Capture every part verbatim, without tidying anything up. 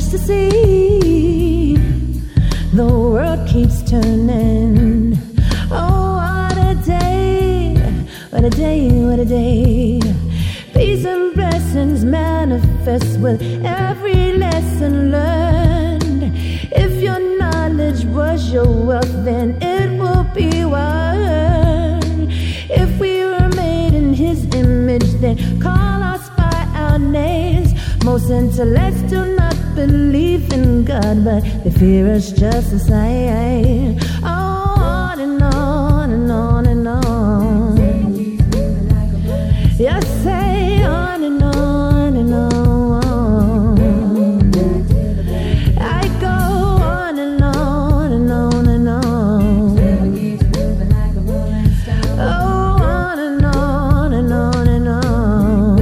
just to see the world keeps turning. Oh, what a day, what a day, what a day. Peace and blessings manifest with every lesson learned. If your knowledge was your wealth, then it will be word. If we were made in His image, then call us by our names. Most intellects do not believe in God, but they fear us just the same. Oh, on and on and on and on. Yes, say on and on and on. I go on and on and on and on. Oh, on and on and on and on.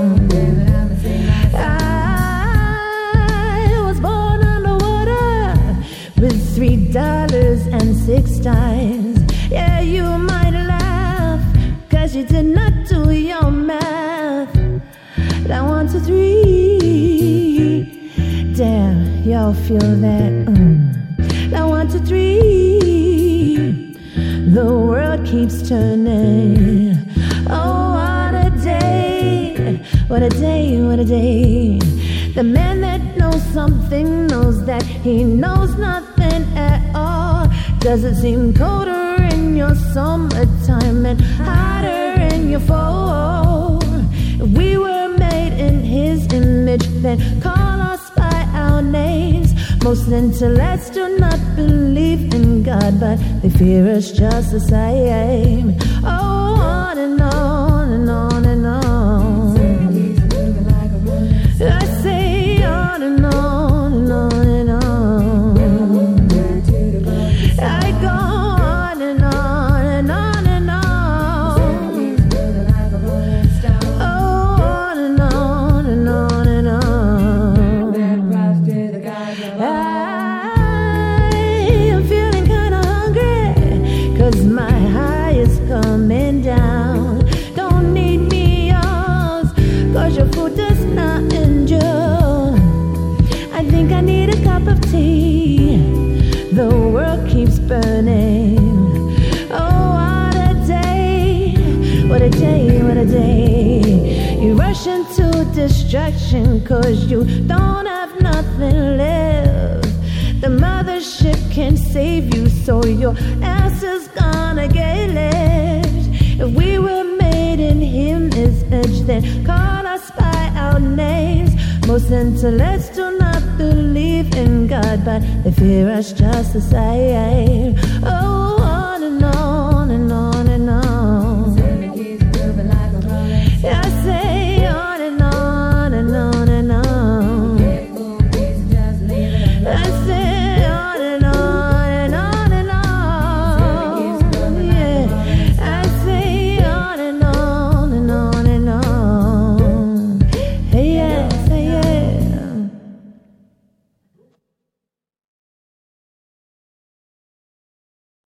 I was born underwater with three dollars and six dimes. Yeah, you might laugh, cause you did not do your math. Now one, two, three. Damn, y'all feel that? Mm. Now one, two, three. The world keeps turning. Oh, what a day, what a day, what a day. The man that knows something knows that he knows nothing at all. Does it seem colder in your summertime and hotter in your fall? If we were made in His image, then call us by our names. Most intellects do not believe in God, but they fear us just the same. Oh, on and on and on and on. I say on and on and on and on. I go on and on and on and on. Oh, on and on and on and on. I am feeling kinda hungry, cause my high is coming down. Don't need me yours, cause your food does not endure. I think I need a cup of tea. The world keeps burning. Oh, what a day, what a day, what a day. You rush into distraction cause you don't have nothing left. The mothership can't save you, so your ass is gonna get left. If we were made in His image, then call us by our names. Most intellects do not believe in God, but they fear us just the same. Oh,